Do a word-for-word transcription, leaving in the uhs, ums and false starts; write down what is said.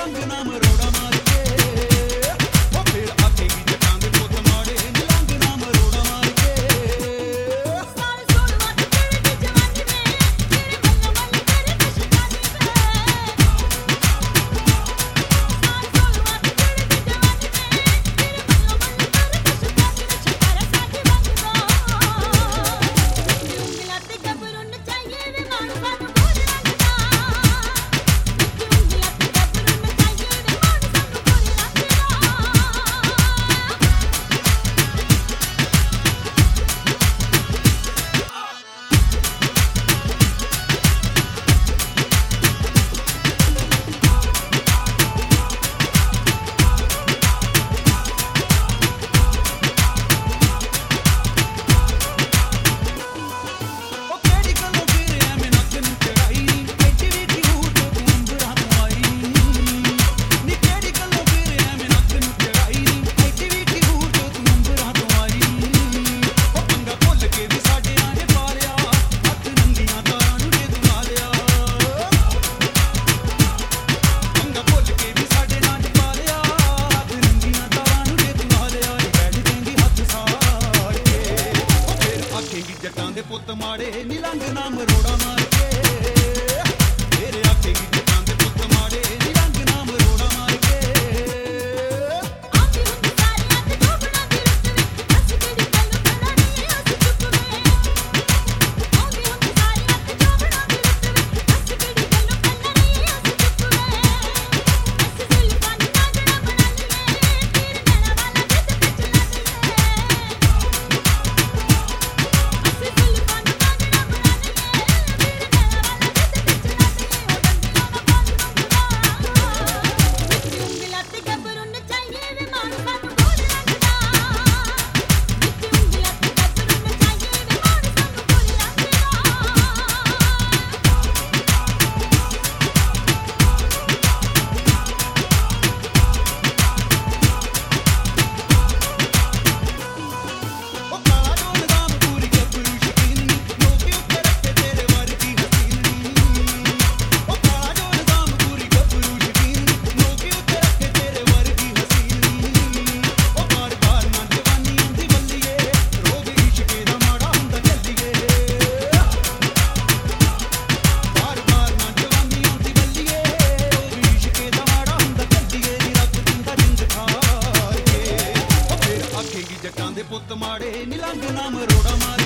ਨਿਲੰਗ ਨਾ ਮਰੋੜਾ ਮਾਰ ਕੇ ਉਹ ਫੇਰ ਆਖੇਗੀ ਜੱਟਾਂ ਦੇ ਪੁੱਤ ਮਾੜੇ ਨਿਲੰਗ ਨਾ ਮਰੋੜਾ ਮਾਰ ਕੇ ਸਾਲ ਸੋਲਵਾ ਤੇ ਤੇਰੇ ਦੀ ਜਵਾਨੀ ਵੇ ਤੇਰੇ ਮੱਲ ਮੱਲ ਤੇਰੇ ਪਛਤਾਨੀ ਵੇ ਸਾਲ ਸੋਲਵਾ ਤੇ ਤੇਰੇ ਦੀ ਜਵਾਨੀ ਵੇ ਤੇਰੇ ਮੱਲ ਮੱਲ ਤੇਰੇ ਪਛਤਾਨੀ ਵੇ ਛਕਾਰਾ ਸਾਡੀ ਵੰਗਦਾ ਉਂਗਲਾਂ ਤੇ ਗੱਭਰੂ ਨਚਾਈਏ ਵੇ ਮਾਣ ਸਾਨੂੰ ਗੋਰੇ ਰੰਗ ਦਾ ਉਂਗਲਾਂ ਤੇ ਗੱਭਰੂ ਨਚਾਈਏ ਵੇ ਮਾਣ ਸਾਨੂੰ ਗੋਰੇ ਰੰਗ ਦਾ ਉਹ ਕਿਹੜੀ ਗੱਲੋਂ ਫੇਰ ਐਵੇਂ ਨੱਕ ਨੂੰ ਚੜਾਈ ਐਡੀ ਵੀ ਕਿਉਂ ਤੂੰ ਅੰਬਰਾਂ ਤੋਂ ਆਈ ਨੀ ਕਿਹੜੀ ਗੱਲੋਂ ਫੇਰ ਐਵੇਂ ਨੱਕ ਨੂੰ ਚੜਾਈ ਐਡੀ ਵੀ ਕਿਉਂ ਤੂੰ ਅੰਬਰਾਂ ਤੋਂ ਆਈ ਉਹ ਪੰਗਾ ਭੁੱਲ ਕੇ ਵੀ ਸਾਡੇ ਆਂਡੇ ਪਾ ਲਿਆ ਹੱਥ ਨੰਗੀਆਂ ਤਾਰਾਂ ਨੂੰ ਜੇ ਤੂੰ ਲਾ ਲਿਆ ਪੰਗਾ ਭੁੱਲ ਕੇ ਵੀ ਸਾਡੇ ਨਾਲ ਪਾ ਲਿਆ ਹੱਥ ਨੰਗੀਆਂ ਤਾਰਾਂ ਨੂੰ ਜੇ ਤੂੰ ਲਾ ਲਿਆ ਬੈਠ ਦੇਂਗੀ ਹੱਥ ਸਾੜ ਕੇ ਉਹ ਫੇਰ ਆਖੇਗੀ ਜੱਟਾਂ ਦੇ ਪੁੱਤ ਮਾੜੇ ਨਿਲੰਗ ਨਾ ਮਰੋੜਾ ਮਾਰ ਕੇ ਫੇਰ ਆਖੇਗੀ ਜੱਟਾਂ ਦੇ ਪੁੱਤ ਮਾੜੇ ਨਿਲੰਗ ਨਾ ਮਰੋੜਾ ਮਾਰ ਕੇ ਆਂਦੀ ਹੁੰਦੀ ਸਾਰਿਆਂ ਤੇ ਡੋਬਣਾ ਦੀ ਰੁੱਤ ਵੇ ਅਸੀਂ ਕਿਹੜੀ ਗੱਲ ਕਰਨਾ ਨਹੀਂ ਅਸੀਂ ਚੁੱਪ ਵੇ ਆਂਦੀ ਹੁੰਦੀ ਸਾਰਿਆਂ ਤੇ ਡੋਬਣਾ ਦੀ ਰੁੱਤ ਵੇ ਅਸੀਂ ਕਿਹੜੀ ਗੱਲ ਕਰਨਾ ਨਹੀਂ ਅਸੀਂ ਚੁੱਪ ਵੇ ਅਸੀਂ ਜ਼ੁਲਫਾਂ ਨੂੰ ਕਾਜੜਾ ਬਣਾ ਲਈਏ ਤੀਰ ਨੈਣਾ ਵਾਲਾ ਜਿੱਦ ਤੇ ਚਲਾ ਦਈਏ ਅਸੀਂ ਜ਼ੁਲਫਾਂ ਨੂੰ ਕਾਜੜਾ ਬਣਾ ਲਈਏ ਤੀਰ ਨੈਣਾ ਵਾਲਾ ਜਿੱਦ ਤੇ ਚਲਾ ਦਈਏ ਉਹ ਡੰਡੀਆਂ ਦਾ ਪਾਣੀ ਮੰਗਦਾ ਮਿੱਟੀ ਉਂਗਲਾਂ ਤੇ ਗੱਭਰੂ ਨਚਾਈਏ ਵੇ ਮਾਣ ਸਾਨੂੰ ਗੋਰੇ ਰੰਗ ਦਾ ਮਿੱਟੀ ਉਂਗਲਾਂ ਤੇ ਗੱਭਰੂ ਨਚਾਈਏ ਵੇ ਮਾਣ ਸਾਨੂੰ ਗੋਰੇ ਰੰਗ ਦਾ ਉਹ ਕਾਲਾ ਡੋਲ ਦਾ ਪੂਰੀ ਗੱਭਰੂ ਸ਼ਕੀਨੀ ਨੋਕੀ ਉੱਤੇ ਰੱਖੇ ਤੇਰੇ ਵਰਗੀ ਹਸੀਨੀ ਉਹ ਕਾਲਾ ਡੋਲ ਦਾ ਪੂਰੀ ਗੱਭਰੂ ਸ਼ਕੀਨੀ ਨੋਕੀ ਉੱਤੇ ਰੱਖੇ ਤੇਰੇ ਵਰਗੀ ਹਸੀਨੀ ਉਹ ਬਾਰ ਬਾਰ ਨਾ ਜਵਾਨੀ ਆਉਂਦੀ ਬੱਲੀਏ ਰੋਗ ਇਸ਼ਕੇ ਦਾ ਮਾੜਾ ਹੁੰਦਾ ਚੱਲੀਏ ਬਾਰ ਬਾਰ ਨਾ ਜਵਾਨੀ ਆਉਂਦੀ ਬੱਲੀਏ ਰੋਗ ਇਸ਼ਕੇ ਦਾ ਮਾੜਾ ਹੁੰਦਾ ਚੱਲੀਏ ਨੀ ਰੱਬ ਦਿੰਦਾ ਜਿੰਦ ਖਾਰ ਕੇ ਉਹ ਫੇਰ ਆਖੇਗੀ ਜੱਟਾਂ ਦੇ ਪੁੱਤ ਮਾੜੇ ਨਿਲੰਗ ਨਾ ਮਰੋੜਾ ਮਾਰ